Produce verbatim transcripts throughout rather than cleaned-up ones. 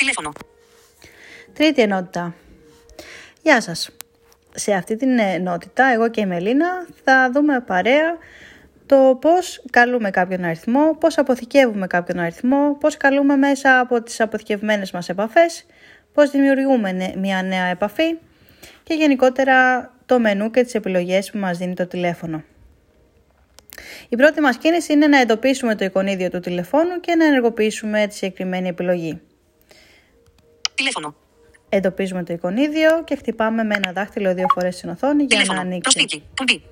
Τηλέφωνο. Τρίτη ενότητα. Γεια σας. Σε αυτή την ενότητα, εγώ και η Μελίνα θα δούμε παρέα το πώς καλούμε κάποιον αριθμό, πώς αποθηκεύουμε κάποιον αριθμό, πώς καλούμε μέσα από τις αποθηκευμένες μας επαφές, πώς δημιουργούμε μια νέα επαφή και γενικότερα το μενού και τις επιλογές που μας δίνει το τηλέφωνο. Η πρώτη μας κίνηση είναι να εντοπίσουμε το εικονίδιο του τηλεφώνου και να ενεργοποιήσουμε τη συγκεκριμένη επιλογή. Τηλέφωνο. Εντοπίζουμε το εικονίδιο και χτυπάμε με ένα δάχτυλο δύο φορές στην οθόνη για Τηλέφωνο. να ανοίξει. Προσθήκη. Κουμπί.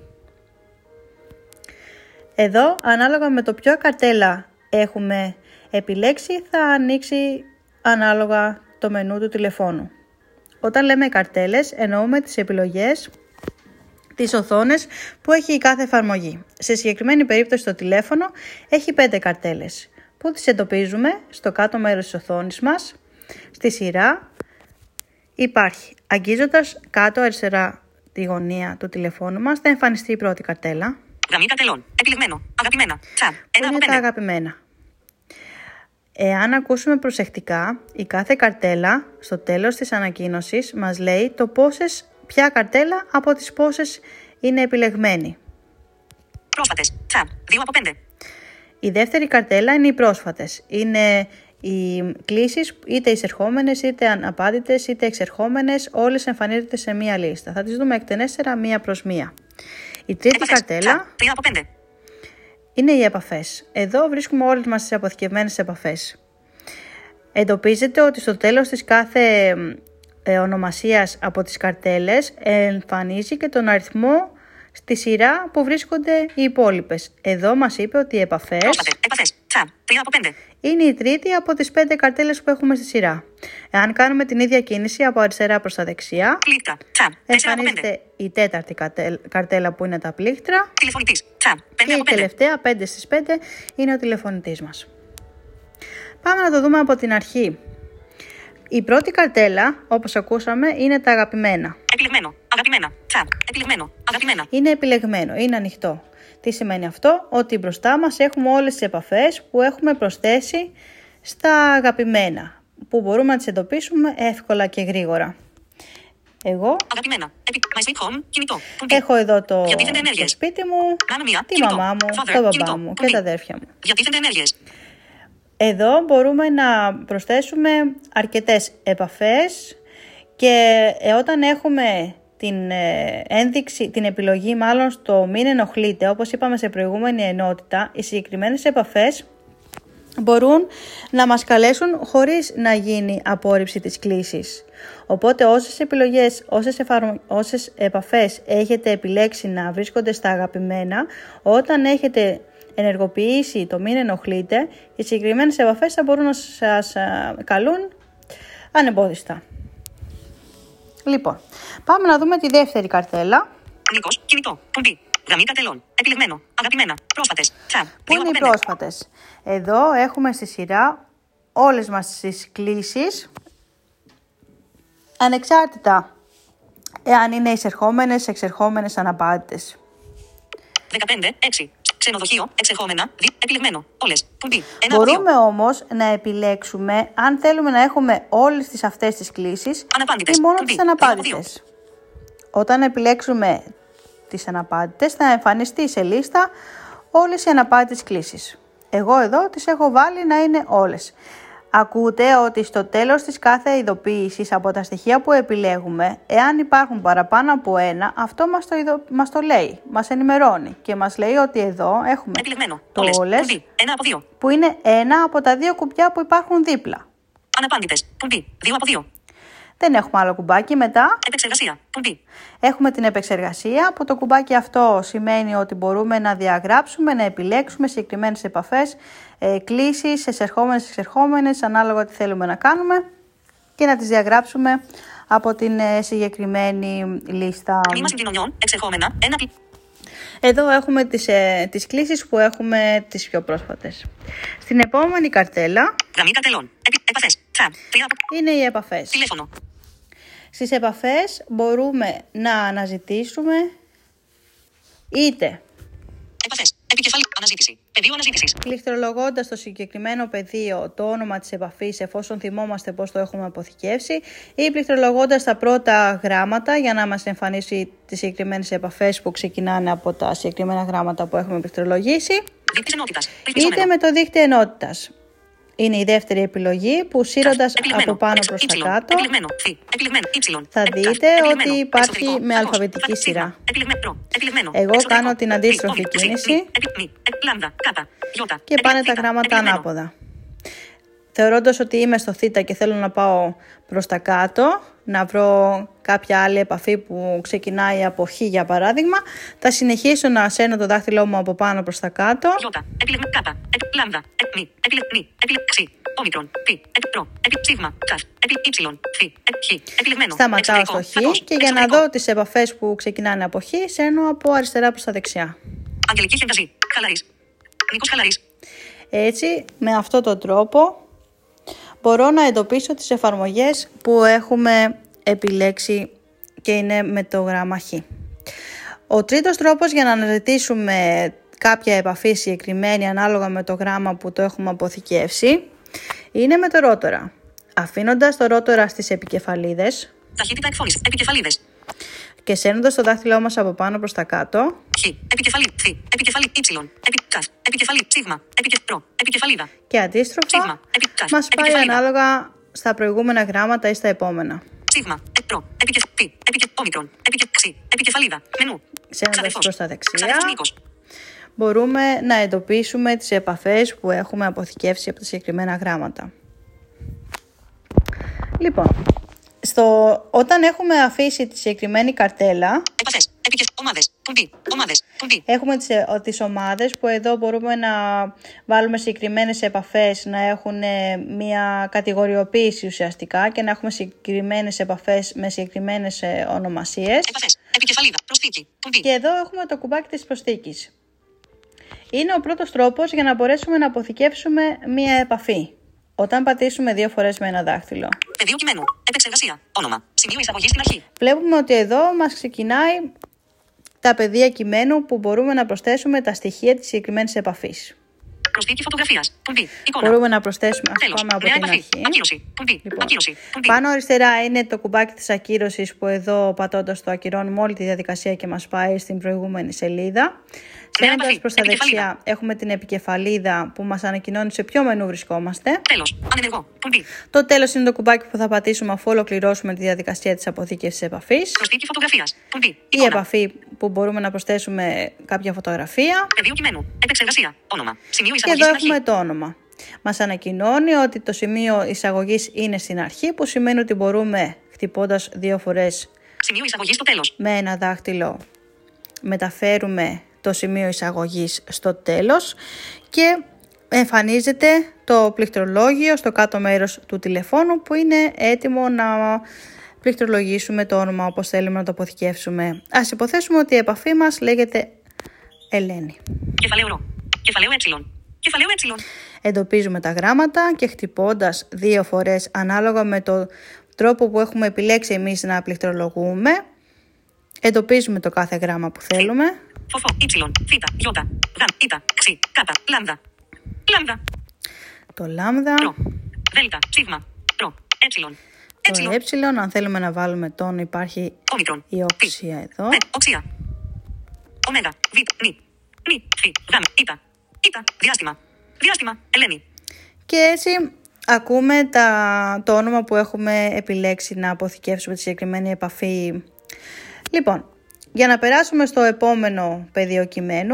Εδώ, ανάλογα με το ποιο καρτέλα έχουμε επιλέξει, θα ανοίξει ανάλογα το μενού του τηλεφώνου. Όταν λέμε καρτέλες, εννοούμε τις επιλογές, τις οθόνες που έχει η κάθε εφαρμογή. Σε συγκεκριμένη περίπτωση το τηλέφωνο έχει πέντε καρτέλες που τις εντοπίζουμε στο κάτω μέρος της οθόνης μας. Στη σειρά υπάρχει, αγγίζοντας κάτω αριστερά τη γωνία του τηλεφώνου μας, θα εμφανιστεί η πρώτη καρτέλα. Γραμμή καρτελών. Επιλεγμένο. Αγαπημένα. Τσαμ. Ένα από Είναι τα πέντε. αγαπημένα. Εάν ακούσουμε προσεκτικά, η κάθε καρτέλα στο τέλος της ανακοίνωσης μας λέει το πόσες, ποια καρτέλα από τις πόσες είναι επιλεγμένη. Πρόσφατες. Τσαμ. Δύο από πέντε. Η δεύτερη καρτέλα είναι οι πρόσφατες. Είναι οι κλήσεις είτε εισερχόμενες, είτε αναπάντητες, είτε εξερχόμενες, όλες εμφανίζονται σε μία λίστα. Θα τις δούμε εκτενέστερα μία προς μία. Η τρίτη Επαφές. καρτέλα Τσαμ. Τρία από πέντε. είναι οι επαφές. Εδώ βρίσκουμε όλες μας τις αποθηκευμένες επαφές. Εντοπίζεται ότι στο τέλος της κάθε ε, ονομασίας από τις καρτέλες εμφανίζει και τον αριθμό στη σειρά που βρίσκονται οι υπόλοιπες. Εδώ μας είπε ότι οι επαφές Πρόσφατες. Επαφές. Τσαμ. Τρία από πέντε. είναι η τρίτη από τις πέντε καρτέλες που έχουμε στη σειρά. Εάν κάνουμε την ίδια κίνηση από αριστερά προς τα δεξιά, Πλήκτρα. Τσαμ. Τέσσερα από πέντε. εμφανίζεται η τέταρτη καρτέλα που είναι τα πλήκτρα Τηλεφωνητής. Τσαμ. και Πέντε η από πέντε. τελευταία, πέντε στις πέντε, είναι ο τηλεφωνητής μας. Πάμε να το δούμε από την αρχή. Η πρώτη καρτέλα, όπως ακούσαμε, είναι τα αγαπημένα. Επιλεγμένο. Αγαπημένα. Τσαμ. Επιλεγμένο. Αγαπημένα. Είναι επιλεγμένο, είναι ανοιχτό. Τι σημαίνει αυτό? Ότι μπροστά μας έχουμε όλες τις επαφές που έχουμε προσθέσει στα αγαπημένα, που μπορούμε να τις εντοπίσουμε εύκολα και γρήγορα. Εγώ Αγαπημένα. Επι... My Sweet Home. Κινητό. Κουμπί. έχω εδώ το, Διατίθενται το ενέργειες. σπίτι μου, Μάνα μία. τη Κινητό. μαμά μου, Father. τον μπαμπά Κινητό. μου και Κουμπί. τα αδέρφια μου. Διατίθενται ενέργειες. Εδώ μπορούμε να προσθέσουμε αρκετές επαφές και ε, όταν έχουμε την ε, ένδειξη, την επιλογή μάλλον στο μην ενοχλείτε, όπως είπαμε σε προηγούμενη ενότητα, οι συγκεκριμένες επαφές μπορούν να μας καλέσουν χωρίς να γίνει απόρριψη της κλήσης. Οπότε όσες επιλογές, όσες, εφαρμο... όσες επαφές έχετε επιλέξει να βρίσκονται στα αγαπημένα, όταν έχετε ενεργοποιήσει το μην ενοχλείτε, οι συγκεκριμένες επαφές θα μπορούν να σας καλούν ανεμπόδιστα. Λοιπόν, πάμε να δούμε τη δεύτερη καρτέλα. Νίκος. Κινητό. Κουμπί. Γραμμή καρτελών. Επιλεγμένο. Αγαπημένα. Πρόσφατες. Τσαμ. Πού Δύο είναι από οι πέντε. πρόσφατες? Εδώ έχουμε στη σειρά όλες μας τις κλήσεις, ανεξάρτητα εάν είναι εισερχόμενες, εξερχόμενες, αναπάντητες. δεκαπέντε. έξι. Ξενοδοχείο. Εξεχόμενα. Δι... Επιλεγμένο. Όλες. Κουμπί. Ένα από δύο. Μπορούμε όμως να επιλέξουμε αν θέλουμε να έχουμε όλες τις αυτές τις κλήσεις Αναπάντητες. ή μόνο Κουμπί. τις Δύο από αναπάντητες. Όταν επιλέξουμε τις αναπάντητες θα εμφανιστεί σε λίστα όλες οι αναπάντητες κλήσεις. Εγώ εδώ τις έχω βάλει να είναι όλες. Ακούτε ότι στο τέλος της κάθε ειδοποίησης από τα στοιχεία που επιλέγουμε, εάν υπάρχουν παραπάνω από ένα, αυτό μας το, ειδο... μας το λέει, μας ενημερώνει και μας λέει ότι εδώ έχουμε Επιλεγμένο. το Όλες. όλες, Κουμπί. Ένα από δύο. που είναι ένα από τα δύο κουμπιά που υπάρχουν δίπλα. Αναπάντητες. Κουμπί. Δύο από δύο. Δεν έχουμε άλλο κουμπάκι. Μετά Επεξεργασία. Κουμπί. έχουμε την επεξεργασία, που το κουμπάκι αυτό σημαίνει ότι μπορούμε να διαγράψουμε, να επιλέξουμε συγκεκριμένες επαφές, ε, κλήσεις, εσερχόμενες, εξερχόμενες, ανάλογα τι θέλουμε να κάνουμε και να τις διαγράψουμε από την ε, συγκεκριμένη λίστα. Τμήμα συγκοινωνιών. Εξεχόμενα. Ένα. Εδώ έχουμε τις, ε, τις κλήσεις που έχουμε τις πιο πρόσφατες. Στην επόμενη καρτέλα Γραμμή καρτελών. Επι... Επαφές. Τσαμ. Τρία από... είναι οι επαφές. Τηλέφωνο. Στις επαφές μπορούμε να αναζητήσουμε είτε Επαφές. Επικεφαλή. Αναζήτηση. Πεδίο αναζήτησης. Πληκτρολογώντας το συγκεκριμένο πεδίο το όνομα της επαφής, εφόσον θυμόμαστε πώς το έχουμε αποθηκεύσει, ή πληκτρολογώντας τα πρώτα γράμματα για να μας εμφανίσει τις συγκεκριμένες επαφές που ξεκινάνε από τα συγκεκριμένα γράμματα που έχουμε πληκτρολογήσει, είτε με το δείκτη ενότητας. Είναι η δεύτερη επιλογή που σύροντας από πάνω προς τα κάτω θα δείτε ότι υπάρχει με αλφαβητική σειρά. Εγώ κάνω την αντίστροφη κίνηση και πάνε τα γράμματα ανάποδα. Θεωρώντας ότι είμαι στο θ και θέλω να πάω προς τα κάτω, να βρω κάποια άλλη επαφή που ξεκινάει από χ για παράδειγμα, θα συνεχίσω να σέρνω το δάχτυλό μου από πάνω προς τα κάτω. Σταματάω στο χ και για να δω τις επαφές που ξεκινάνε από χ, σέρνω από αριστερά προς τα δεξιά. Έτσι, με αυτόν τον τρόπο μπορώ να εντοπίσω τις εφαρμογές που έχουμε επιλέξει και είναι με το γράμμα Χ. Ο τρίτος τρόπος για να αναζητήσουμε κάποια επαφή συγκεκριμένη ανάλογα με το γράμμα που το έχουμε αποθηκεύσει είναι με το ρότορα. Αφήνοντας το ρότορα στις επικεφαλίδες ταχύτητα εκφώνησης, επικεφαλίδες και σέρνοντας το δάχτυλό μας από πάνω προς τα κάτω, Χ, επικεφαλή, Θ, επικεφαλή, Υ, επικεφαλή, επικεφαλή, Σίγμα, επικεφαλή, επικεφαλίδα και αντίστροφα Σίγμα, επικεφαλή, μας πάει επικεφαλίδα. ανάλογα στα προηγούμενα γράμματα ή στα επόμενα. Σίγμα, επρο, επικεφαλή, επικεφαλή, επικεφαλή, επικεφαλίδα, μενού. Σέρνοντας προς τα δεξιά, μπορούμε να εντοπίσουμε τις επαφές που έχουμε αποθηκεύσει από τα συγκεκριμένα γράμματα. Λοιπόν, στο, όταν έχουμε αφήσει τη συγκεκριμένη καρτέλα, επαφές, επικεφ, ομάδες, πουμπί, ομάδες, πουμπί. Έχουμε τις, τις ομάδες που εδώ μπορούμε να βάλουμε συγκεκριμένες επαφές, να έχουν μια κατηγοριοποίηση ουσιαστικά και να έχουμε συγκεκριμένες επαφές με συγκεκριμένες ονομασίες. Επαφές, επικεφαλίδα, προσθήκη, πουμπί. Και εδώ έχουμε το κουμπάκι της προσθήκης. Είναι ο πρώτος τρόπος για να μπορέσουμε να αποθηκεύσουμε μια επαφή. Όταν πατήσουμε δύο φορές με ένα δάχτυλο. Πεδίο κειμένου. Επεξεργασία. Όνομα. Σημείο εισαγωγής στην αρχή. Βλέπουμε ότι εδώ μας ξεκινάει τα πεδία κειμένου που μπορούμε να προσθέσουμε τα στοιχεία της συγκεκριμένης επαφής. Προσθήκη φωτογραφίας. Πουμπί. Εικόνα. Μπορούμε να προσθέσουμε, ας Τέλος. πάμε από Νέα την επαφή. αρχή. Ακύρωση. Πουμπί. Λοιπόν, Ακύρωση. Πουμπί. πάνω αριστερά είναι το κουμπάκι της ακύρωσης που εδώ πατώντας το ακυρώνουμε όλη τη διαδικασία και μας πάει στην προηγούμενη σελίδα. Σέρνοντας προς τα δεξιά έχουμε την επικεφαλίδα που μας ανακοινώνει σε ποιο μενού βρισκόμαστε. Τέλος. Ανενεργό. Πουμπί. Το τέλος είναι το κουμπάκι που θα πατήσουμε αφού ολοκληρώσουμε τη διαδικασία της αποθήκευσης επαφής. Προσθήκη φωτογραφίας. Πουμπί. Η Εικόνα. επαφή που μπορούμε να προσθέσουμε κάποια φωτογραφία. Πεδίο κειμένου. Επεξεργασία. Όνομα. Σημείο Και εισαγωγής εδώ στην αρχή. έχουμε το όνομα. Μας ανακοινώνει ότι το σημείο εισαγωγής είναι στην αρχή, που σημαίνει ότι μπορούμε χτυπώντας δύο φορές Σημείο εισαγωγής στο τέλος. με ένα δάχτυλο μεταφέρουμε το σημείο εισαγωγής στο τέλος και εμφανίζεται το πληκτρολόγιο στο κάτω μέρος του τηλεφώνου που είναι έτοιμο να πληκτρολογήσουμε το όνομα όπως θέλουμε να το αποθηκεύσουμε. Ας υποθέσουμε ότι η επαφή μας λέγεται Ελένη. Κεφαλαίο ρο. Κεφαλαίο ε. Κεφαλαίο ε. Εντοπίζουμε τα γράμματα και χτυπώντας δύο φορές ανάλογα με το τρόπο που έχουμε επιλέξει εμείς να πληκτρολογούμε, εντοπίζουμε το κάθε γράμμα που θέλουμε. Φοφό, ύψιλον, θήτα, γιώτα, γαμ, ήτα, ξι, κάτα, λάμδα. Λάμδα. Το λάμδα. Ρο. Δέλτα, σίγμα, ρο, έψιλον. Το έψιλον, αν θέλουμε να βάλουμε τον, υπάρχει Όμικρον. η οξία εδώ. Ναι, οξία. Ωμέγα, β, νι, νι, φι, γαμ, ήτα, ήτα, διάστημα, διάστημα, Ελένη. Και έτσι ακούμε τα, το όνομα που έχουμε επιλέξει να αποθηκεύσουμε τη συγκεκριμένη επαφή. Λοιπόν, για να περάσουμε στο επόμενο πεδίο κειμένου.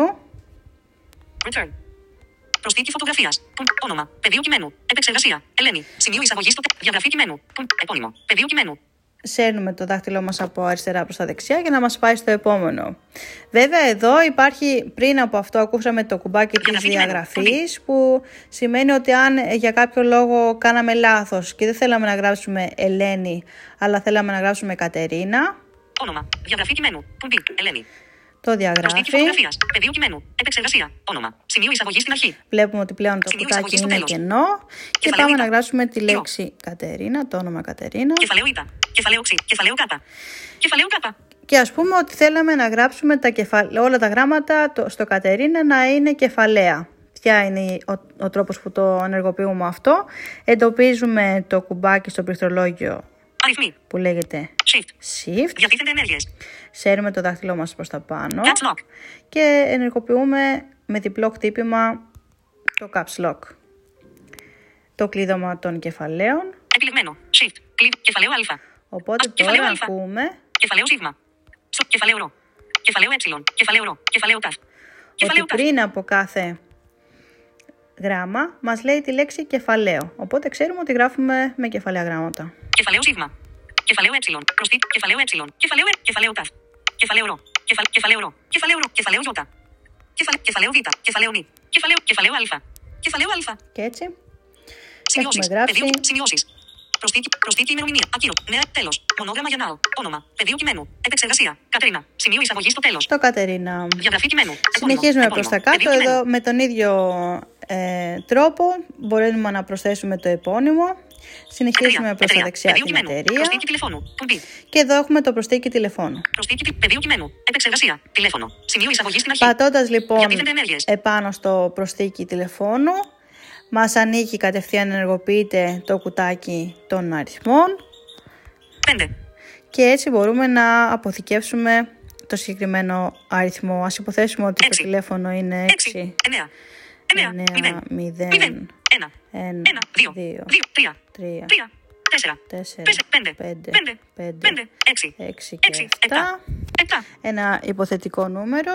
Return. Προσθήκη φωτογραφίας. Όνομα. Πεδίο κειμένου. Επεξεργασία. Ελένη. Σημείο εισαγωγής στο διαγραφή κειμένου. Επώνυμο. Πεδίο κειμένου. Σέρνουμε το δάχτυλό μας από αριστερά προς τα δεξιά για να μας πάει στο επόμενο. Βέβαια εδώ υπάρχει, πριν από αυτό ακούσαμε το κουμπάκι της διαγραφής, που σημαίνει ότι αν για κάποιο λόγο κάναμε λάθος και δεν θέλαμε να γράψουμε Ελένη αλλά θέλαμε να γράψουμε Κατερίνα, όνομα. Διαγραφή κειμένου. Πουμπί. Ελένη. Το διαγράφει. Προσθήκη φωτογραφίας. Πεδίο κειμένου. Επεξεργασία. Όνομα. Σημείο εισαγωγής στην αρχή. Βλέπουμε ότι πλέον το Σημείο κουτάκι είναι τέλος. κενό και Κεφαλαίο πάμε ήτα. να γράψουμε τη λέξη Κατερίνα, το όνομα Κατερίνα. Κεφαλαίο ήτα. Κεφαλαίο ξι. Κεφαλαίο κάτα. Κεφαλαίο κάτα. Και ας πούμε ότι θέλαμε να γράψουμε τα κεφα... όλα τα γράμματα στο Κατερίνα να είναι κεφαλαία. Ποια είναι ο, ο τρόπος που το ενεργοποιούμε αυτό? Εντοπίζουμε το κουμπάκι στο πληκτρολόγιο Αριθμοί. που λέγεται Shift. Shift. Διατίθενται ενέργειες. Σέρνουμε το δάχτυλό μας προς τα πάνω. Caps Lock. Και ενεργοποιούμε με διπλό χτύπημα το Caps Lock. Το κλείδωμα των κεφαλαίων. Επιλεγμένο. Shift. Κλειδ. Κεφαλαίο Α. Οπότε Α, κεφαλαίο τώρα Α. ακούμε Κεφαλαίο Σίγμα. Σο. Κεφαλαίο Ρο. Κεφαλαίο Ε. Κεφαλαίο Ρο. Κεφαλαίο Ταφ. Κεφαλαίο ότι Ταφ. πριν από κάθε γράμμα μας λέει τη λέξη κεφαλαίο. Οπότε ξέρουμε ότι γράφουμε με κεφαλαία γράμματα. Κεφαλαίο Σίγμα. Κεφαλαίο Ε. Προσθή. Κεφαλαίο Ε. Κεφαλαίο Ε. Κεφαλαίο Ταφ. Κεφαλαίο Ρο. Κεφαλ- Κεφαλαίο Ρο. Κεφαλαίο Ρο. Κεφαλαίο Ι. Κεφαλ- Κεφαλαίο Β. Κεφαλαίο Νι. Κεφαλαίο Κεφαλαίο Α. Κεφαλαίο Α. Και έτσι Σημειώσεις. έχουμε γράψει Πεδίο. Σημειώσεις. Προσθήκη, προσθήκη ημερομηνία. Ακύρω. Νέα. Τέλος. Μονόγραμμα για now. Όνομα. Πεδίο κειμένου. Επεξεργασία. Κατερίνα. Σημείο εισαγωγή στο τέλος. το Κατερίνα. Διαγραφή κειμένου. Συνεχίζουμε Επώνυμο. προς τα Επώνυμο. κάτω. Πεδίο κειμένου. Εδώ με τον ίδιο ε, τρόπο μπορούμε να προσθέσουμε το επώνυμο. Συνεχίζουμε προς τα Εταιρεία. δεξιά Πεδίο την κειμένου. εταιρεία. Προσθήκη τηλεφώνου. Κουμπί. Και εδώ έχουμε το προσθήκη τηλεφώνου. Προσθήκη τι- πεδίο κειμένου. Επεξεργασία. Τηλέφωνο. Σημείο εισαγωγή στην αρχή. Πατώντας λοιπόν Διατίθενται ενέργειες. επάνω στο προσθήκη τηλεφώνου, μας ανοίγει κατευθείαν, ενεργοποιείται το κουτάκι των αριθμών πέντε. και έτσι μπορούμε να αποθηκεύσουμε το συγκεκριμένο αριθμό. Ας υποθέσουμε ότι Έξι. το τηλέφωνο είναι έξι. έξι, εννέα. εννέα. εννέα, μηδέν. μηδέν, μηδέν. ένα. ένα, ένα. δύο. δύο, δύο. τρία. τρία, τρία. τέσσερα. τέσσερα, Πέσε- πέντε. πέντε, πέντε. πέντε, πέντε. έξι. έξι και έξι. επτά. επτά. επτά. Ένα υποθετικό νούμερο.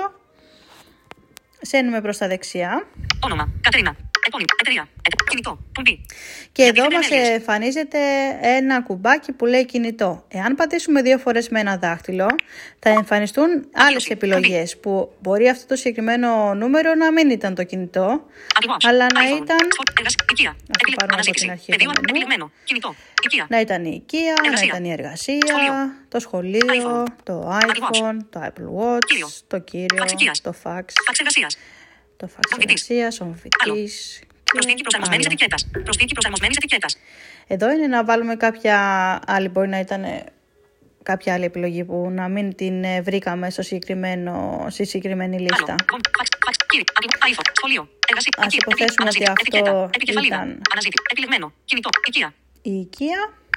Σένουμε προς τα δεξιά. Όνομα. Κατερίνα. Επώνυμο. Εταιρεία. Ε, κινητό. Κουμπί. Και εδώ Διατίθενται μας ενέργειες. εμφανίζεται ένα κουμπάκι που λέει κινητό. Εάν πατήσουμε δύο φορές με ένα δάχτυλο, θα εμφανιστούν άλλες επιλογές που μπορεί αυτό το συγκεκριμένο νούμερο να μην ήταν το κινητό, Apple Watch. αλλά να iPhone. ήταν, Spot. Εργασ- Οικία. Επιλε- πάρουμε από Αναζήτηση. την αρχή Πεδίο. το μενού. Επιλεγμένο. Κινητό. Οικία. να ήταν η οικία, να Εργασία. ήταν η εργασία, Σχολείο. το σχολείο, iPhone. το Apple iPhone, το Apple Watch, Κύριο. το κύριο, Φαξ οικίας. το fax, Φαξ εργασίας. το fax Μομφητής. εργασίας, ο μομφητής. και Προσθήκη προσαρμοσμένης άλλα. ετικέτας. Προσθήκη προσαρμοσμένης ετικέτας. Εδώ είναι να βάλουμε κάποια άλλη, μπορεί να ήταν ε, κάποια άλλη επιλογή που να μην την ε, βρήκαμε στο συγκεκριμένο, στη συγκεκριμένη λίστα. Άλλο. Κομ- Φαξ. Φαξ. Κύριε. Apple. iPhone. Σχολείο. Εργασία. Ας Οικία. υποθέσουμε Επι- ότι αναζήτη. αυτό Ετικέτα. Επικεφαλίδα. ήταν. Αναζήτη. Επιλεγμένο. Κινητό. Οικία. Η οικία,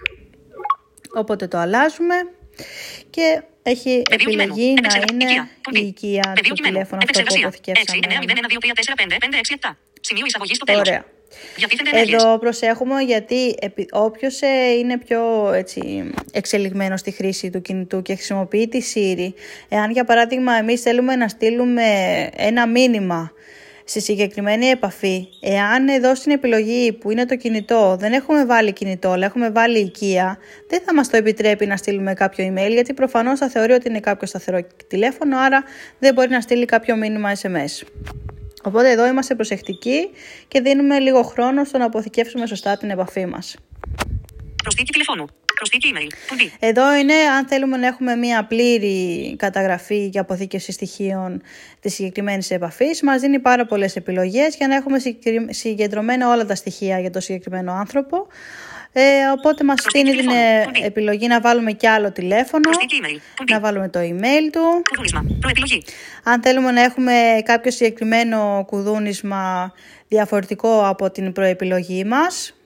οπότε το αλλάζουμε και έχει Πεδίο επιλεγή κειμένου. να Επεξεργα- είναι οικία. Κουμπί. η οικία Πεδίο του κειμένου. τηλέφωνο αυτό που Επεξεργασία. έξι, αποθηκεύσαμε. εννέα, μηδέν, ένα, δύο, τρία, τέσσερα, πέντε, πέντε, έξι, επτά. Σημείο εισαγωγή στο τέλος. Ωραία. Διατίθενται ενέργειες. Εδώ προσέχουμε γιατί επι- όποιος ε, είναι πιο έτσι, εξελιγμένος στη χρήση του κινητού και χρησιμοποιεί τη Siri, εάν για παράδειγμα εμείς θέλουμε να στείλουμε ένα μήνυμα στη συγκεκριμένη επαφή, εάν εδώ στην επιλογή που είναι το κινητό δεν έχουμε βάλει κινητό αλλά έχουμε βάλει οικία, δεν θα μας το επιτρέπει να στείλουμε κάποιο email, γιατί προφανώς θα θεωρεί ότι είναι κάποιο σταθερό τηλέφωνο, άρα δεν μπορεί να στείλει κάποιο μήνυμα ες εμ ες. Οπότε εδώ είμαστε προσεκτικοί και δίνουμε λίγο χρόνο στο να αποθηκεύσουμε σωστά την επαφή μας. Προσθήκη τηλεφώνου. Προσθήκη email. Κουμπί. Εδώ είναι αν θέλουμε να έχουμε μια πλήρη καταγραφή και αποθήκευση στοιχείων της συγκεκριμένης επαφής. Μας δίνει πάρα πολλές επιλογές για να έχουμε συγκεντρωμένα όλα τα στοιχεία για το συγκεκριμένο άνθρωπο. Ε, οπότε μας Προσθήκη δίνει την τηλεφώνου. ε, Κουμπί. επιλογή να βάλουμε κι άλλο τηλέφωνο, Προσθήκη email. Κουμπί. να βάλουμε το email του. Κουδούνισμα. Προεπιλογή. Αν θέλουμε να έχουμε κάποιο συγκεκριμένο κουδούνισμα διαφορετικό από την προεπιλογή μας,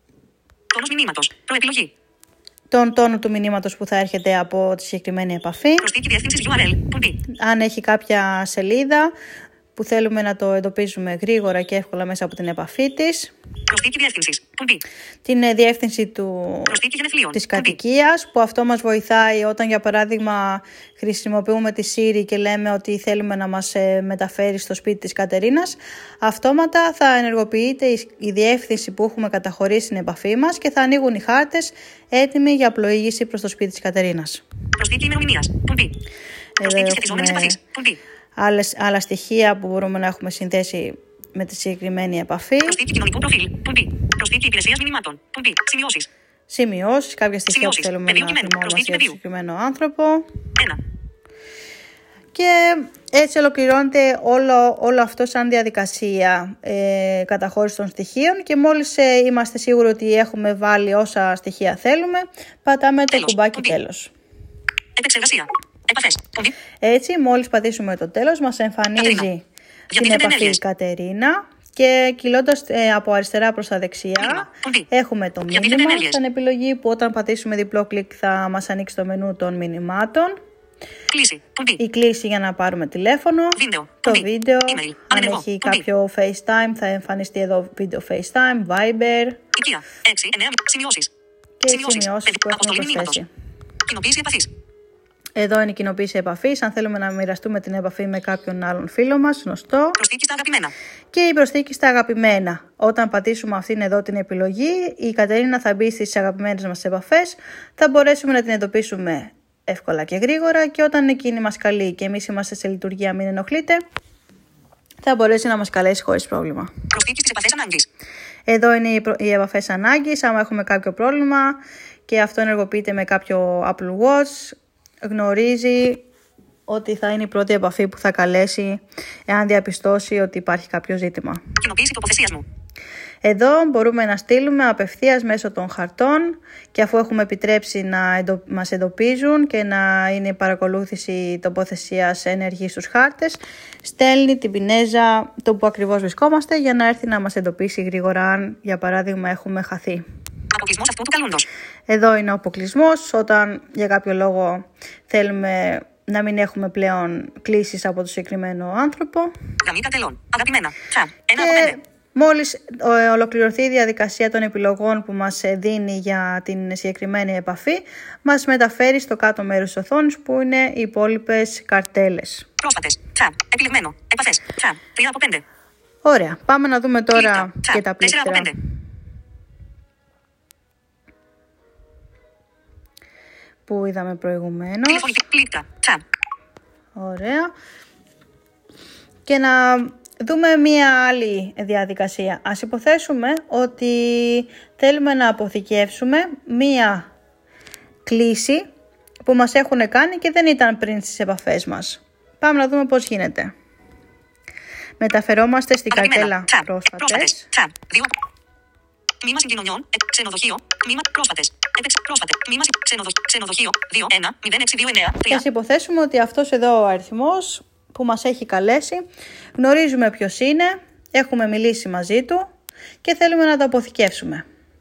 Τόνος μηνύματος. Προεπιλογή. τον τόνο του μηνύματος που θα έρχεται από τη συγκεκριμένη επαφή, Προσθήκη διεύθυνσης γιου αρ ελ. Κουμπί. αν έχει κάποια σελίδα που θέλουμε να το εντοπίζουμε γρήγορα και εύκολα μέσα από την επαφή της, Προσθήκη διεύθυνσης. Κουμπί. την ε, διεύθυνση του, Προσθήκη γενεθλίων. της Κουμπί. κατοικίας, που αυτό μας βοηθάει όταν για παράδειγμα χρησιμοποιούμε τη Siri και λέμε ότι θέλουμε να μας ε, μεταφέρει στο σπίτι της Κατερίνας. Αυτόματα θα ενεργοποιείται η, η διεύθυνση που έχουμε καταχωρήσει στην επαφή μας και θα ανοίγουν οι χάρτες έτοιμοι για πλοήγηση προς το σπίτι της Κατερίνας. Προσθήκη ημερομηνίας. Κουμπί. Προσθήκη σχετιζόμενης έχουμε επαφής. Κουμπί. Άλλες, άλλα στοιχεία που μπορούμε να έχουμε συνδέσει με τη συγκεκριμένη επαφή. Προσθήκη κοινωνικού προφίλ. Κουμπί. Προσθήκη υπηρεσίας μηνυμάτων. Κουμπί. Σημειώσεις. Σημειώσεις, κάποια στοιχεία που Σημειώσεις. θέλουμε Πεδίο να κειμένου. θυμόμαστε Προσθήκη για τον πεδίου. συγκεκριμένο άνθρωπο. ένα. Και έτσι ολοκληρώνεται όλο, όλο αυτό σαν διαδικασία ε, καταχώρηση των στοιχείων και μόλις ε, είμαστε σίγουροι ότι έχουμε βάλει όσα στοιχεία θέλουμε, πατάμε το Τέλος. κουμπάκι Κουμπί. τέλος. Επεξεργασία. Επαφές. Κουμπί. Έτσι, μόλις πατήσουμε το τέλος, μας εμφανίζει Κατερίνα. την δεν επαφή ενέργειες. Κατερίνα και κυλώντας ε, από αριστερά προς τα δεξιά Μήνυμα. Κουμπί. έχουμε το Γιατί δεν μήνυμα ενέργειες. σαν επιλογή που όταν πατήσουμε διπλό κλικ θα μας ανοίξει το μενού των μηνυμάτων. Κλίση. Κουμπί. Η κλίση για να πάρουμε τηλέφωνο, Βίντεο. το Κουμπί. βίντεο, Email. αν Ανενεργό. έχει Κουμπί. κάποιο FaceTime θα εμφανιστεί εδώ βίντεο FaceTime, Viber Οικία. έξι, εννέα. Σημειώσεις. και οι σημειώσεις Παιδί- που έχουμε αποστολή μηνύματος. προσθέσει. Κοινοποίηση επαφής. Εδώ είναι η κοινοποίηση επαφής, αν θέλουμε να μοιραστούμε την επαφή με κάποιον άλλον φίλο μας, γνωστό. Προσθήκη στα αγαπημένα. Και η προσθήκη στα αγαπημένα. Όταν πατήσουμε αυτήν εδώ την επιλογή, η Κατερίνα θα μπει στις αγαπημένες μας επαφές, θα μπορέσουμε να την εντοπίσουμε εύκολα και γρήγορα και όταν εκείνη μας καλεί και εμείς είμαστε σε λειτουργία μην ενοχλείτε, θα μπορέσει να μας καλέσει χωρίς πρόβλημα. Προσθήκη στις επαφές ανάγκης. Εδώ είναι οι, προ... οι επαφές ανάγκης, άμα έχουμε κάποιο πρόβλημα και αυτό ενεργοποιείται με κάποιο Apple Watch, γνωρίζει ότι θα είναι η πρώτη επαφή που θα καλέσει εάν διαπιστώσει ότι υπάρχει κάποιο ζήτημα. Κοινοποίηση τοποθεσίας μου. Εδώ μπορούμε να στείλουμε απευθείας μέσω των χαρτών και αφού έχουμε επιτρέψει να εντο... μας εντοπίζουν και να είναι η παρακολούθηση τοποθεσίας ενεργή στους χάρτες, στέλνει την πινέζα το που ακριβώς βρισκόμαστε για να έρθει να μας εντοπίσει γρήγορα αν για παράδειγμα έχουμε χαθεί. Αποκλεισμός αυτού του καλούντος. Εδώ είναι ο αποκλεισμός όταν για κάποιο λόγο θέλουμε να μην έχουμε πλέον κλήσεις από το συγκεκριμένο άνθρωπο. Γραμμή κατελών. Αγαπημένα. Τσαμ. Ένα από Και πέντε. μόλις ε, ολοκληρωθεί η διαδικασία των επιλογών που μας ε, δίνει για την συγκεκριμένη επαφή, μας μεταφέρει στο κάτω μέρος της οθόνης που είναι οι υπόλοιπες καρτέλες. Πρόσφατες. Τσαμ. Επιλεγμένο. Επαφές. Τσαμ. τρία από πέντε. Ωραία, πάμε να δούμε τώρα Πλήκτρα. Τσαμ. και τα τέσσερα από πλήκτρα πέντε. που είδαμε προηγουμένως. Τηλεφωνική. Πλήκτρα. Τσαμ. Ωραία. Και να δούμε μία άλλη διαδικασία. Ας υποθέσουμε ότι θέλουμε να αποθηκεύσουμε μία κλήση που μας έχουν κάνει και δεν ήταν πριν στις επαφές μας. Πάμε να δούμε πώς γίνεται. Μεταφερόμαστε στην Αγαπημένα. καρτέλα Τσαμ. πρόσφατες. Πρόσφατες. Τσαμ. Δύο. Τμήμα συγκοινωνιών. Ε, ξενοδοχείο. Τμήμα. Πρόσφατες. Έπαιξε. Πρόσφατες. Τμήμα. συ- Ξενοδο... Ξενοδοχείο. δύο ένα μηδέν έξι δύο εννέα Και τρία. ας υποθέσουμε ότι αυτός εδώ ο αριθμός που μας έχει καλέσει, γνωρίζουμε ποιος είναι, έχουμε μιλήσει μαζί του και θέλουμε να το αποθηκεύσουμε.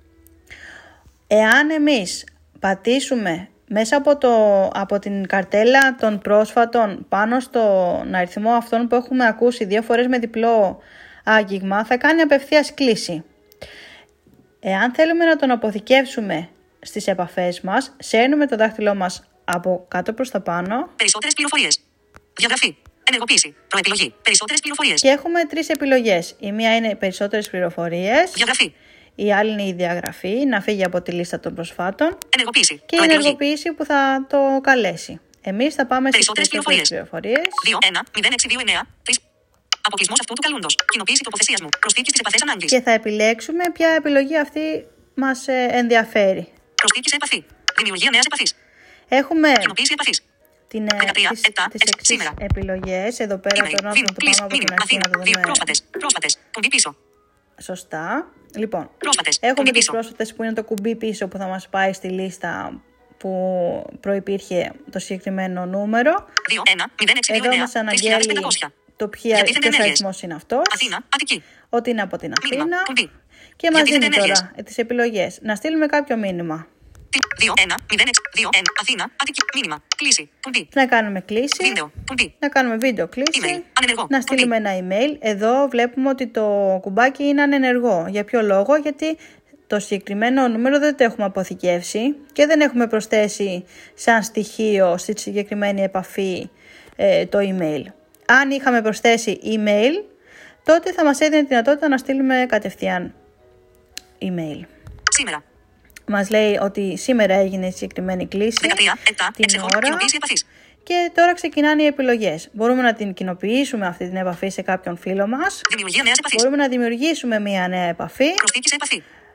Εάν εμείς πατήσουμε μέσα από, το, από την καρτέλα των πρόσφατων πάνω στον αριθμό αυτόν που έχουμε ακούσει δύο φορές με διπλό άγγιγμα, θα κάνει απευθείας κλίση. Εάν θέλουμε να τον αποθηκεύσουμε στις επαφές μας, σέρνουμε το δάχτυλό μας από κάτω προς τα πάνω Περισσότερες πληροφορίες. Διαγραφή. Ενεργοποίηση. Προεπιλογή. Περισσότερες πληροφορίες. και έχουμε τρεις επιλογές. Η μία είναι περισσότερες πληροφορίες, Διαγραφή. η άλλη είναι η διαγραφή, να φύγει από τη λίστα των προσφάτων Ενεργοποίηση. και η Προεπιλογή. ενεργοποίηση που θα το καλέσει. Εμείς θα πάμε στις Περισσότερες περισσότερες πληροφορίες. πληροφορίες. δύο ένα μηδέν έξι δύο εννέα τρία. Αποκλεισμός αυτού του καλούντος. Κοινοποίηση τοποθεσίας μου. Προσθήκη στις επαφές ανάγκης. Και θα επιλέξουμε ποια επιλογή αυτή μας ε, ενδιαφέρει. Προσθήκη σε επαφή. Δημιουργία νέας επαφής. Έχουμε Κοινοποίηση επαφής. την, ε, δεκατρία, τις, επτά, τις έξι, εξής σήμερα. επιλογές. Εδώ πέρα Email. τώρα Βιν. να το Κλείσει. πάμε από την Μήνυμα. αρχή Αθήνα. να το δύο. δούμε Πρόσφατες. Πρόσφατες. Κουμπί πίσω. σωστά. Λοιπόν, Πρόσφατες. έχουμε Κουμπί τις πίσω. πρόσφατες που είναι το κουμπί πίσω που θα μας πάει στη λίστα που προϋπήρχε το συγκεκριμένο νούμερο. δύο ένα μηδέν έξι δύο Εδώ εννέα μας τρία χιλιάδες αναγγέλει πεντακόσια. το ποια, Γιατί δεν ποιος ενέργειες. αριθμός είναι αυτός, Αθήνα. Αττική. ότι είναι από την Μήνυμα. Αθήνα Κουμπί. και μας Γιατί δεν δίνει ενέργειες. τώρα τις επιλογές. Να στείλουμε κάποιο μήνυμα, δύο ένα μηδέν έξι δύο ένα Αθήνα. Αττική. Μήνυμα. Κλίση. Κουμπί. να κάνουμε κλίση, Βίντεο. Κουμπί. να κάνουμε βίντεο κλίση, Email. Ανενεργό. να στείλουμε ένα email. Εδώ βλέπουμε ότι το κουμπάκι είναι ανενεργό. Για ποιο λόγο? Γιατί το συγκεκριμένο νούμερο δεν το έχουμε αποθηκεύσει και δεν έχουμε προσθέσει σαν στοιχείο στη συγκεκριμένη επαφή ε, το email. Αν είχαμε προσθέσει email, τότε θα μας έδινε τη δυνατότητα να στείλουμε κατευθείαν email. Σήμερα. Μας λέει ότι σήμερα έγινε η συγκεκριμένη κλίση δεκατρία επτά την έξι. ώρα Κοινοποίηση επαφής. και τώρα ξεκινάνε οι επιλογές. Μπορούμε να την κοινοποιήσουμε αυτή την επαφή σε κάποιον φίλο μας. Δημιουργία νέας επαφής. Μπορούμε να δημιουργήσουμε μια νέα επαφή. Προσθήκη σε επαφή.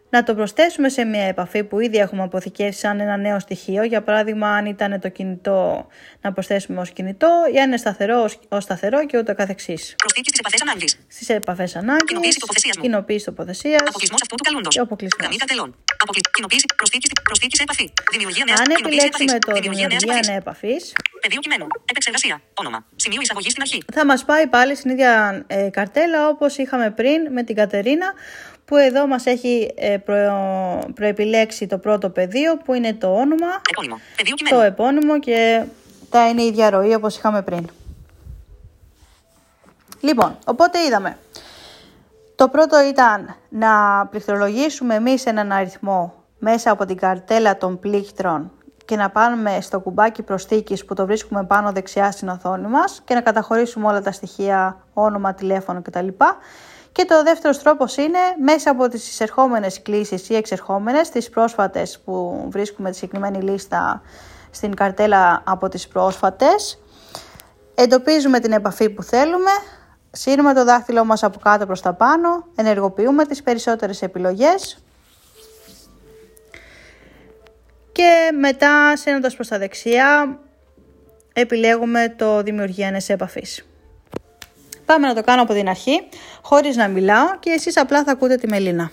να το προσθέσουμε σε μια επαφή που ήδη έχουμε αποθηκεύσει σαν ένα νέο στοιχείο. Για παράδειγμα, αν ήταν το κινητό, να προσθέσουμε ως κινητό, ή αν είναι σταθερό ως σταθερό και ούτω καθεξής. Προσθήκη στις επαφές ανάγκης. Στις επαφές ανάγκης, Κοινοποίηση τοποθεσίας μου. κοινοποίηση τοποθεσίας Αποκλεισμός αυτού του καλούντος. και αποκλεισμός. Γραμμή κατελών. Αποκλει... Κοινοποίηση, προσθήκη, προσθήκη σε επαφή. Δημιουργία νέας, Αν κοινοποίηση επιλέξουμε επαφής. το Δημιουργία νέας δημιουργία επαφής. νέα επαφής, Πεδίο κειμένου. Επεξεργασία. Όνομα. Σημείο εισαγωγή στην αρχή. θα μας πάει πάλι στην ίδια ε, καρτέλα όπως είχαμε πριν με την Κατερίνα, που εδώ μας έχει ε, προ, προεπιλέξει το πρώτο πεδίο που είναι το όνομα, Επώνυμο. Πεδίο το κειμένου. επώνυμο και τα είναι η ίδια ροή όπως είχαμε πριν. Λοιπόν, οπότε είδαμε. Το πρώτο ήταν να πληκτρολογήσουμε εμείς έναν αριθμό μέσα από την καρτέλα των πλήκτρων και να πάμε στο κουμπάκι προσθήκης που το βρίσκουμε πάνω δεξιά στην οθόνη μας και να καταχωρήσουμε όλα τα στοιχεία, όνομα, τηλέφωνο κτλ. Και το δεύτερος τρόπος είναι μέσα από τις εισερχόμενες κλήσεις ή εξερχόμενες, τις πρόσφατες που βρίσκουμε τη συγκεκριμένη λίστα στην καρτέλα από τις πρόσφατες, εντοπίζουμε την επαφή που θέλουμε, σύρουμε το δάχτυλό μας από κάτω προς τα πάνω, ενεργοποιούμε τις περισσότερες επιλογές και μετά σένοντας προς τα δεξιά επιλέγουμε το δημιουργία νέας επαφής. Πάμε να το κάνω από την αρχή, χωρίς να μιλάω και εσείς απλά θα ακούτε τη Μελίνα.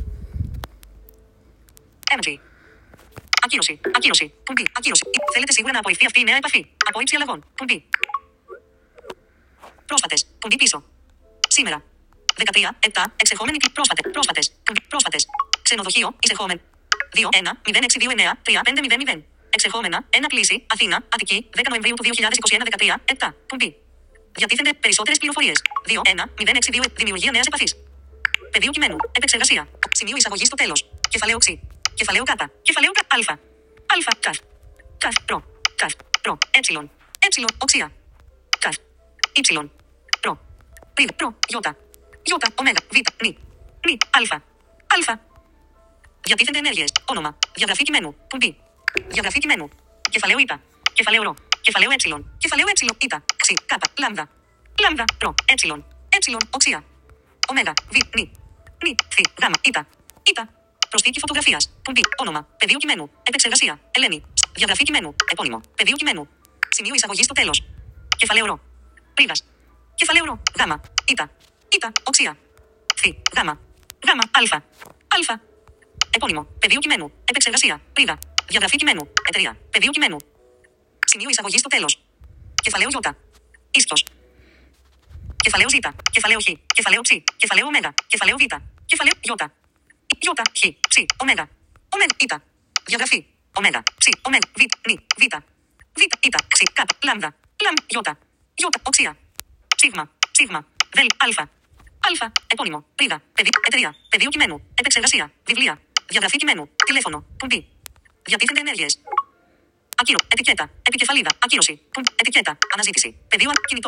Energy. Ακύρωση. Ακύρωση. Κουμπί. Ακύρωση. Θέλετε σίγουρα να απορριφθεί αυτή η νέα επαφή. Απόρριψη αλλαγών. Κουμπί. Πρόσφατες. Κουμπί πίσω. Σήμερα. δεκατρία, επτά, εξεχόμενη κλικ. Πρόσφατες. Πρόσφατες. Κουμπί. Πρόσφατες. Ξενοδοχείο. Εισεχόμενο. δύο ένα μηδέν έξι δύο εννέα τρία πέντε μηδέν μηδέν. Εξεχόμενα. Ένα κλίση. Αθήνα. Αττική. δέκα Νοεμβρίου του δύο χιλιάδες είκοσι ένα δεκατρία, επτά. Κουμπί. Διατίθενται περισσότερες πληροφορίες. δύο ένα μηδέν έξι δύο. Δημιουργία νέας επαφής. Πεδίο κειμένου. Επεξεργασία. Σημείο εισαγωγής στο τέλος. Κεφαλαίο ξ. Κεφαλαίο κάτω. Κεφαλαίο κα. Αλφα. Αλφα. Καφ. Καφ. Προ. Καφ. Προ. Έτσιλον. Έτσιλον. Οξία. Καφ. Ήψιλον. Προ. Πρι. Προ. Ιώτα. Ιώτα. Ωμέγα. Β. Νι. Νι. Αλφα. Αλφα. Διατίθενται ενέργειες. Όνομα. Διαγραφή κειμένου. Κουμπί. Διαγραφή κειμένου. Κεφαλαίο ήτα. Κεφαλαίο ρο. Κεφαλαίο έτσιλον. Κεφαλαίο έτσιλον. Ήτα. Ξ. Κάπα. Λάμδα. Λάμδα. Προ. Έτσιλον. Έτσιλον. Οξία. Ωμέγα. Β. Νι. Νι. Θ. Γάμα. Ήτα. Ήτα. Προσθήκη φωτογραφίας. Κουμπί. Όνομα. Πεδίο κειμένου. Επεξεργασία. Ελένη. Διαγραφή κειμένου. Επώνυμο. Πεδίο κειμένου. Σημείο εισαγωγής στο τέλος. Κεφαλαίο ρο. Ρίγας. Κεφαλαίο ρο. Γάμα. Ήτα. Ήτα. Οξία. Θ. Γάμα. Γάμα. Αλφα. Αλφα. Επώνυμο. Πεδίο κειμένου. Επεξεργασία. Ρίγα. Διαγραφή κειμένου. Εταιρεία. Πεδίο κειμένου. Σημείο εισαγωγής στο τέλος. Κεφαλαίο Ι. Ίστος. Κεφαλαίο Ζ. Κεφαλαίο Χ. Κεφαλαίο Ψ. Κεφαλαίο Ωμέγα. Κεφαλαίο Β. Κεφαλαίο Ι. Ι. Χ. Ψ. Ωμέγα. Ωμέγα. Ήτα. Διαγραφή. Ωμέγα. Ψ. Ωμέγα. Β. Νι. Β. Β. Ήτα. Ξ. Καπ. Λάμδα. Λάμ. Ι. Ι. Οξία. Σίγμα. Σίγμα. Δελ. Αλφα. Αλφα. Επώνυμο. Ρίγα. Παιδί. Εταιρεία. Πεδίο κειμένου. Επεξεργασία. Βιβλία. Διαγραφή κειμένου. Τηλέφωνο. Κουμπί. Διατίθενται ενέργειες. Ακύρω. Ετικέτα. Επικεφαλίδα. Ακύρωση. Κουμπ. Ετικέτα. Αναζήτηση. Πεδίο. Κινητό.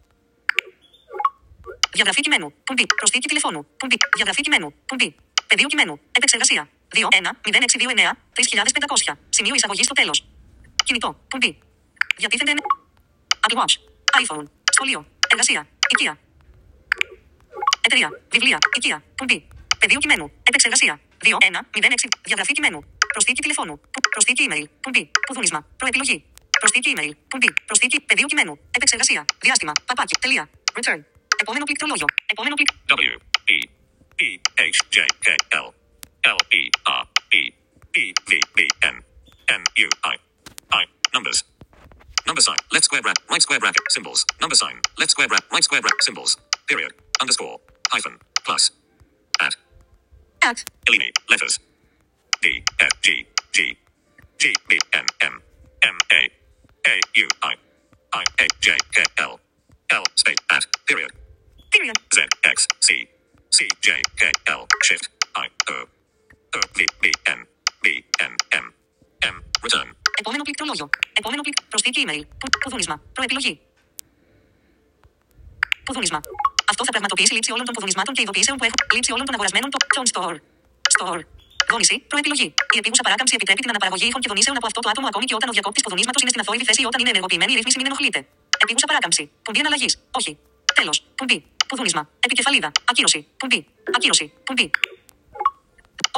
Διαγραφή κειμένου. Κουμπί. Προσθήκη τηλεφώνου. Κουμπί. Διαγραφή κειμένου. Κουμπί. Πεδίο κειμένου. Επεξεργασία. δύο ένα μηδέν έξι δύο εννέα τρία χιλιάδες πεντακόσια. Σημείο εισαγωγής στο τέλος. Κινητό. Κουμπί. Διατίθενται. Apple Watch. iPhone. Σχολείο. Εργασία. Οικία. Εταιρεία. Βιβλία. Οικία. Κουμπί. Πεδίο κειμένου. Επεξεργασία. δύο ένα μηδέν έξι. Διαγραφή κειμένου. Προσθήκη τηλεφώνου. Προσθήκη email. Κουμπί. Πουδούνισμα. Προεπιλογή. Προσθήκη email. Κουμπί. Προσθήκη. Πεδίο κειμένου. Επεξεργασία. Διάστημα. Παπάκι. Τελεία. Return. Επόμενο πληκτρολόγιο. Επόμενο πληκ. W E E H J K L L E R E E V B N N U I I numbers. Number sign. Left square bracket. Right square bracket. Symbols. Number sign. Left square bracket. Right square bracket. Symbols. Period. Underscore. Hyphen. Plus. At. At. Eleni. Letters. D F G G G B N M M A A U I I A J K L L space at period. Period. Z X C C J K L shift I O O V B N B N M M return. Επόμενο πληκτρολόγιο. Επόμενο πληκ. Προσθήκη email. Που- Πουδούνισμα. Προεπιλογή. Πουδούνισμα. Αυτό θα πραγματοποιήσει λήψη όλων των πουδουνισμάτων και ειδοποιήσεων που έχουν. Λήψη όλων των αγορασμένων των store. Store. Δόνηση. Προεπιλογή. Η επίγουσα παράκαμψη επιτρέπει την αναπαραγωγή ήχων και δονήσεων από αυτό το άτομο ακόμη και όταν ο διακόπτης πουδουνίσματος είναι στην αθώηδη θέση ή όταν είναι ενεργοποιημένη η ρύθμιση μην ενοχλείται. Επίγουσα παράκαμψη. Κουμπί αναλλαγής. Όχι. Τέλος. Κουμπί. Πουδούνισμα. Επικεφαλίδα. Ακύρωση. Κουμπί. Ακύρωση. Κουμπί.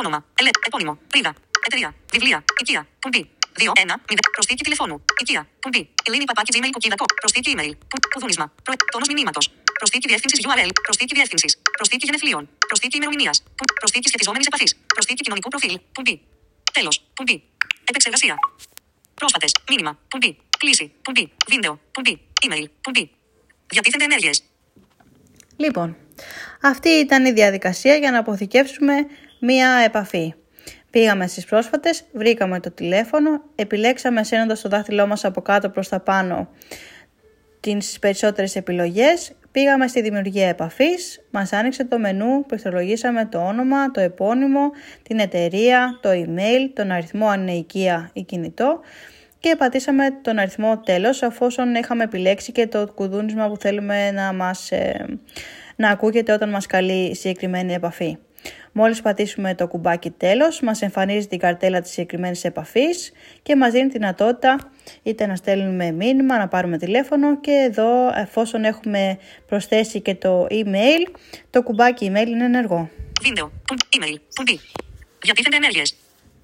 Όνομα. Ελε. Επώνυμο. Ρίγα. Εταιρεία. Βιβλία. Οικία. Κουμπί. δύο ένα μηδέν. Προσθήκη τηλεφώνου. Οικία. Κουμπί. Ελένη παπάκι gmail κουκίδα. Προσθήκη email. Κουδούνισμα. Προ... Τόνος μηνύματος. Προσθήκη διεύθυνσης γιου αρ ελ. Προσθήκη διεύθυνσης. Προσθήκη γενεθλίων. Προσθήκη ημερομηνίας. Προσθήκη σχετιζόμενης επαφής. Προσθήκη κοινωνικού προφίλ. Κουμπί. Τέλος. Κουμπί. Επεξεργασία. Πρόσφατες. Μήνυμα. Κουμπί. Κλίση. Κουμπί. Βίντεο. Κουμπί. Email. Κουμπί. Διατίθενται ενέργειες. Λοιπόν, αυτή ήταν η διαδικασία για να αποθηκεύσουμε μία επαφή. Πήγαμε στις πρόσφατες, βρήκαμε το τηλέφωνο, επιλέξαμε σένοντας το δάχτυλό μας από κάτω προς τα πάνω τις περισσότερες επιλογές, πήγαμε στη δημιουργία επαφής, μας άνοιξε το μενού, πληκτρολογήσαμε το όνομα, το επώνυμο, την εταιρεία, το email, τον αριθμό αν είναι οικία ή κινητό και πατήσαμε τον αριθμό τέλος, αφόσον είχαμε επιλέξει και το κουδούνισμα που θέλουμε να, μας, ε, να ακούγεται όταν μας καλεί συγκεκριμένη επαφή. Μόλις πατήσουμε το κουμπάκι τέλος, μας εμφανίζει την καρτέλα της συγκεκριμένης επαφής και μας δίνει τη δυνατότητα είτε να στέλνουμε μήνυμα, να πάρουμε τηλέφωνο και εδώ εφόσον έχουμε προσθέσει και το email, το κουμπάκι email είναι ενεργό. Βίντεο, email, κουμπί. Διατίθενται ενέργειες.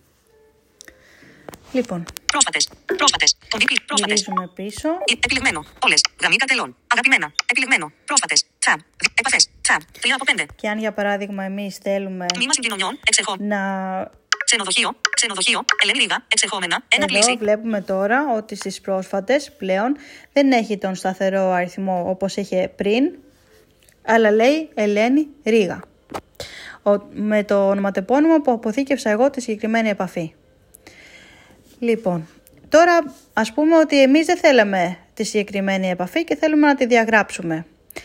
Λοιπόν, πρόσφατες, πρόσφατες, κουμπί, πρόσφατες. Γυρίζουμε πίσω. Επιλεγμένο, όλες, γραμμή κατελών, αγαπημένα, επιλεγμένο, πρόσφατες, τσαμπ, επαφές, τσαμπ, τρία από πέντε. Και αν για παράδειγμα εμείς θέλουμε Τμήμα συγκοινωνιών, εξεχόμενα. να... Ξενοδοχείο, ξενοδοχείο, Ελένη Ρίγα, εξεχόμενα, ένα Εδώ κλείσει. βλέπουμε τώρα ότι στις πρόσφατες πλέον δεν έχει τον σταθερό αριθμό όπως είχε πριν, αλλά λέει Ελένη Ρίγα. Ο, με το ονοματεπώνυμο που αποθήκευσα εγώ τη συγκεκριμένη επαφή. Λοιπόν, τώρα ας πούμε ότι εμείς δεν θέλαμε τη συγκεκριμένη επαφή και θέλουμε να τη διαγράψουμε.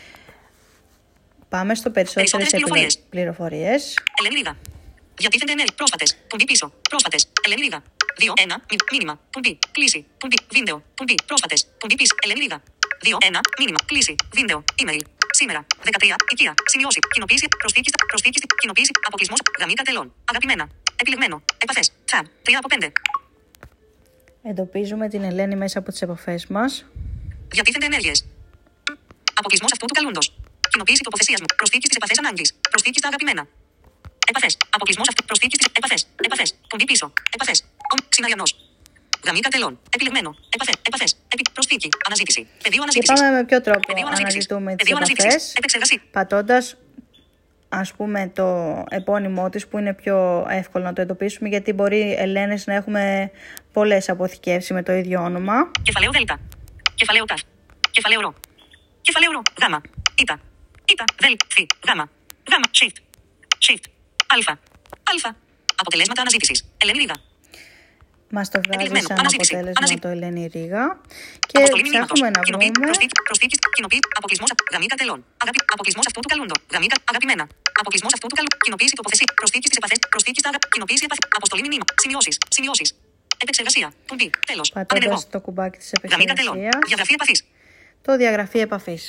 Πάμε στο περισσότερες πληροφορίες. πληροφορίες. Ελένη Ρίγα. Διατίθενται ενέργειες. Πρόσφατες. Κουμπί πίσω. Πρόσφατες. Ελένη Ρίγα. δύο ένα μήνυμα. Κουμπί. Κλίση. Κουμπί. Βίντεο. Κουμπί. Πρόσφατες. Κουμπί πίσω. Ελένη Ρίγα. δύο ένα μήνυμα. Κλίση. Βίντεο. Email. Σήμερα. δεκατρία. Οικία. Σημειώσει. Κοινοποίηση. Προσθήκη. Προσθήκη. Κοινοποίηση. Αποκλεισμός. Γραμμή κατελών. Αγαπημένα. Επιλεγμένο. Επαφές. Τσαμπ. τρία από πέντε. Εντοπίζουμε την Ελένη μέσα από τις επαφές μας. Διατίθενται ενέργειες. Αποκλεισμός αυτού του καλούντος. Κοινοποίηση τοποθεσίας μου. Προσθήκη στις επαφές ανάγκης. Προσθήκη στα αγαπημένα. Επαφές. Αποκλεισμός αυτού. Προσθήκη στις επαφές. Επαφές. Κουμπί πίσω. Επαφές. Ο. Συναριανός. Γραμμή κατελών. Επιλεγμένο. Επαφές. Επαφές. Επι. Προσθήκη. Αναζήτηση. Πεδίο Και αναζήτησης. πάμε με ποιο τρόπο Πεδίο αναζήτησης. αναζητούμε τις Πεδίο αναζήτησης. επαφές. Επεξεργασία. Πατώντας ας πούμε το επώνυμό της που είναι πιο εύκολο να το εντοπίσουμε γιατί μπορεί Ελένες να έχουμε πολλές αποθηκεύσεις με το ίδιο όνομα. Κεφαλαίο Δέλτα. Κεφαλαίο Ταφ. Κεφαλαίο Ρο. Κεφαλαίο Ρο. Γάμα. Ήτα. Ήτα. Δελ. Θη. Γάμα. Γάμα. Shift. Shift. Αλφα. Αλφα. Αποτελέσματα αναζήτησης. Ελένη Ρίγα. Μας το βγάζει Επιλεγμένο. σαν Αναζήτηση. αποτέλεσμα Αναζή- το Ελένη Ρίγα και Αποστολή μηνύματος. ψάχνουμε να Κοινοποίη. βρούμε Προσθήκη. Προσθήκη. Κοινοποίη. Αποκλεισμός. Γραμμή κατελών. Αγαπη. Αποκλεισμός αυτού του καλούντο. Γραμμή κα- αγαπημένα. Αποκλεισμός αυτού του καλού. Κοινοποίηση τοποθεσία. Προσθήκη στις επαφές. Προσθήκη στα αγα... Κοινοποίηση επαφή. Αποστολή μηνύμα. Σημειώσεις. Σημειώσεις. Επεξεργασία. Κουμπί. Τέλος. Ανενεργό. πατώντας το κουμπάκι της Γραμμή κατελών. επεξεργασίας Διαγραφή επαφής. το διαγραφή επαφής.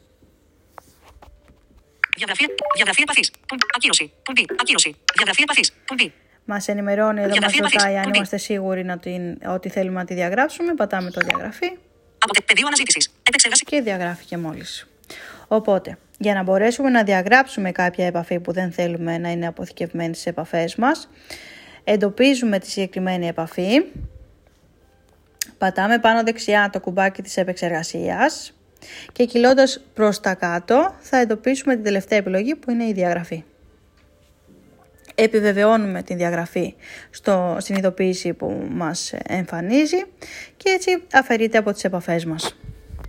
Διαγραφή. Διαγραφή επαφής. Κουμπί. Ακύρωση. Κουμπί. Ακύρωση. Διαγραφή επαφής. Κουμπί. Μας ενημερώνει εδώ, μας Διαγραφή επαφής. ρωτάει αν Κουμπί. είμαστε σίγουροι να την, ότι θέλουμε να τη διαγράψουμε. Πατάμε το διαγραφή Αποτε... Πεδίο αναζήτησης. Επεξεργασία. και διαγράφηκε μόλις. Οπότε, για να μπορέσουμε να διαγράψουμε κάποια επαφή που δεν θέλουμε να είναι αποθηκευμένη στις επαφές μας, εντοπίζουμε τη συγκεκριμένη επαφή, πατάμε πάνω δεξιά το κουμπάκι της επεξεργασίας και κυλώντας προς τα κάτω θα εντοπίσουμε την τελευταία επιλογή που είναι η διαγραφή. Επιβεβαιώνουμε τη διαγραφή στο, στην ειδοποίηση που μας εμφανίζει και έτσι αφαιρείται από τις επαφές μας.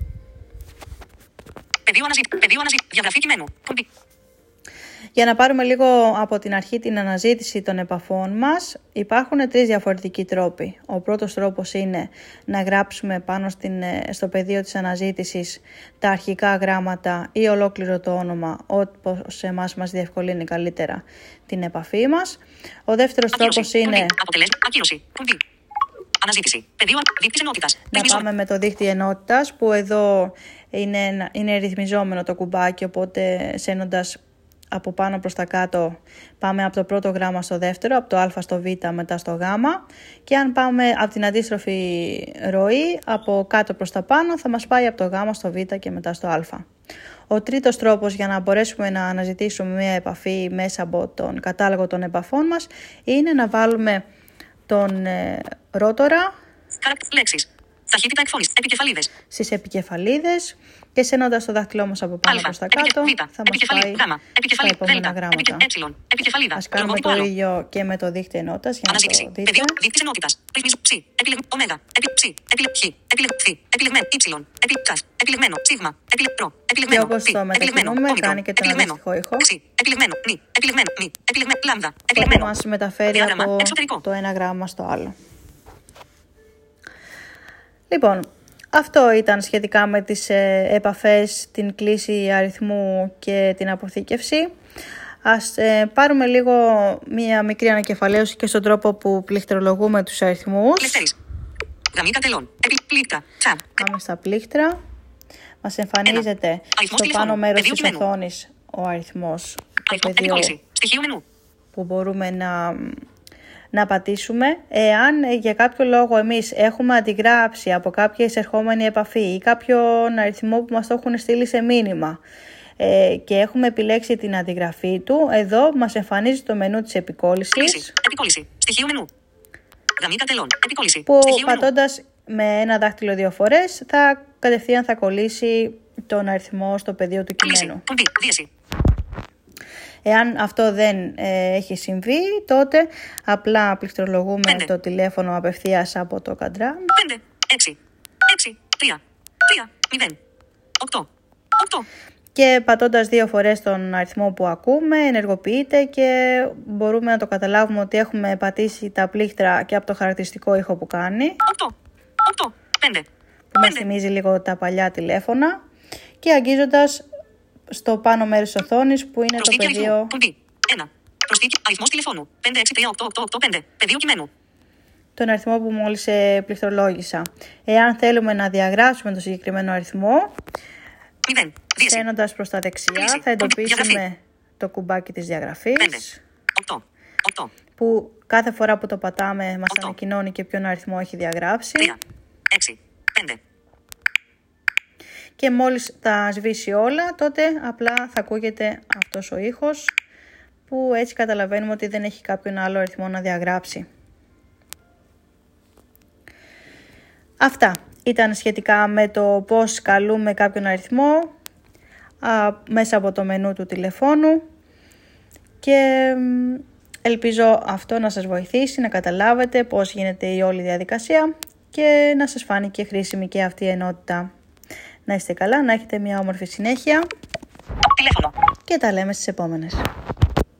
Πεδίο αναζήτηση. Πεδίο αναζήτηση. Διαγραφή κειμένου. Κουμπί. Για να πάρουμε λίγο από την αρχή την αναζήτηση των επαφών μας, υπάρχουν τρεις διαφορετικοί τρόποι. Ο πρώτος τρόπος είναι να γράψουμε πάνω στην, στο πεδίο της αναζήτησης τα αρχικά γράμματα ή ολόκληρο το όνομα, όπως σε εμάς μας διευκολύνει καλύτερα την επαφή μας. Ο δεύτερος τρόπος είναι Αποτελέσμα. Ακύρωση. Κουμπί. Αναζήτηση. Πεδίο δείκτης ενότητας. να πάμε με το δίκτυ ενότητας, που εδώ είναι, είναι ρυθμιζόμενο το κουμπάκι, οπότε σένοντας από πάνω προς τα κάτω πάμε από το πρώτο γράμμα στο δεύτερο, από το α στο β μετά στο γ, και αν πάμε από την αντίστροφη ροή από κάτω προς τα πάνω θα μας πάει από το γ στο β και μετά στο α. Ο τρίτος τρόπος για να μπορέσουμε να αναζητήσουμε μια επαφή μέσα από τον κατάλογο των επαφών μας είναι να βάλουμε τον ε, ρότορα λέξεις. Ταχύτητα εκφώνησης. Επικεφαλίδες. Στις επικεφαλίδες και σένοντας το δάχτυλό μας από πάνω προς τα κάτω θα μας πάει στα επόμενα γράμματα. Ας κάνουμε το ίδιο και με το δείκτη ενότητας για να το δείτε. Δείκτης ενότητας. Ρυθμίζου. Ψ. Επιλεγ. Ωμέγα. Επι. Ψ. Επιλεγ. Χ. Επιλεγ. Φ. Επιλεγμένο. Ήψιλον. Επιλεγ. Τσας. Επιλεγμένο. Σίγμα. Επιλεγ. Προ. Και Επιλεγμένο. όπως το μετακινούμε κάνει και τον αντίστοιχο ήχο Επιλεγμένο. Νι. Επιλεγμένο. Νι. Επιλεγμένο. Λάμδα. που Επιλεγμένο. μας μεταφέρει Διάγραμμα. από Εξωτερικό. το ένα γράμμα στο άλλο. Λοιπόν, αυτό ήταν σχετικά με τις ε, επαφές, την κλίση αριθμού και την αποθήκευση. Ας ε, πάρουμε λίγο μία μικρή ανακεφαλαίωση και στον τρόπο που πληκτρολογούμε τους αριθμούς. Λευτέρης. Γραμμή κατελών. Επιλεκτά. Τσαμ. Πάμε στα πλήκτρα. Μας εμφανίζεται Αριθμός στο τηλεφώνου. πάνω μέρος Πεδίο της κειμένου. οθόνης ο αριθμός, το Αριθμό. πεδίο Επικόλληση. Στοιχείο μενού. που μπορούμε να, να πατήσουμε. Εάν ε, για κάποιο λόγο εμείς έχουμε αντιγράψει από κάποια εισερχόμενη επαφή ή κάποιον αριθμό που μας το έχουν στείλει σε μήνυμα ε, και έχουμε επιλέξει την αντιγραφή του, εδώ μας εμφανίζει το μενού της επικόλλησης Κλίση. Επικόλληση. Στοιχείο μενού. Γραμμή κατελών. Επικόλληση. που Στοιχείο μενού. πατώντας με ένα δάχτυλο δύο φορές θα κατευθείαν θα κολλήσει τον αριθμό στο πεδίο του Κλίση. κειμένου. Κουμπί. Δίαση. Εάν αυτό δεν ε, έχει συμβεί, τότε απλά πληκτρολογούμε Πέντε. το τηλέφωνο απευθείας από το καντράμ πέντε. έξι. έξι. τρία. τρία. μηδέν. οκτώ. οκτώ. και πατώντας δύο φορές τον αριθμό που ακούμε ενεργοποιείται και μπορούμε να το καταλάβουμε ότι έχουμε πατήσει τα πλήκτρα και από το χαρακτηριστικό ήχο που κάνει, οκτώ. οκτώ. πέντε. που μας θυμίζει λίγο τα παλιά τηλέφωνα, και αγγίζοντας στο πάνω μέρος της οθόνης που είναι το Προσθήκη αριθμού. πεδίο Κουμπί. ένα. Προσθήκη. Αριθμός τηλεφώνου. πέντε έξι τρία οκτώ οκτώ οκτώ πέντε. Πεδίο κειμένου. τον αριθμό που μόλις ε, πληκτρολόγησα. Εάν θέλουμε να διαγράψουμε το συγκεκριμένο αριθμό, μηδέν. Δίαση. στένοντας προς τα δεξιά Κλίση. θα εντοπίσουμε Διαγραφή. το κουμπάκι της πέντε. διαγραφής, οκτώ. οκτώ. που κάθε φορά που το πατάμε μας Οκτώ. ανακοινώνει και ποιον αριθμό έχει διαγράψει, τρία. έξι. πέντε. και μόλις τα σβήσει όλα τότε απλά θα ακούγεται αυτός ο ήχος, που έτσι καταλαβαίνουμε ότι δεν έχει κάποιον άλλο αριθμό να διαγράψει. Αυτά ήταν σχετικά με το πώς καλούμε κάποιον αριθμό α, μέσα από το μενού του τηλεφώνου, και μ, ελπίζω αυτό να σας βοηθήσει να καταλάβετε πώς γίνεται η όλη διαδικασία και να σας φάνηκε χρήσιμη και αυτή η ενότητα. Να είστε καλά, να έχετε μια όμορφη συνέχεια Τηλέφωνο. και τα λέμε στις επόμενες.